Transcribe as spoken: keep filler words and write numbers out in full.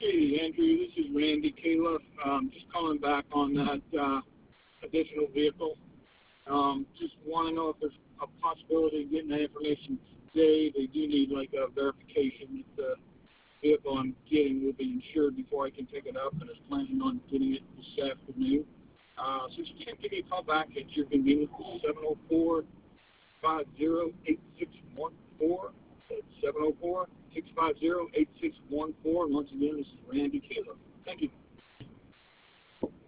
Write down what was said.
Hey, Andrew, this is Randy Califf. Um, just calling back on that uh, additional vehicle. Um, just want to know if there's a possibility of getting that information today. They do need like a verification that the vehicle I'm getting will be insured before I can pick it up, and is planning on getting it this afternoon. Uh, so you can give me a call back at your convenience, seven oh four, five oh eight six one four. That's seven oh four, six five zero, eight six one four. And once again, this is Randy Califf. Thank you.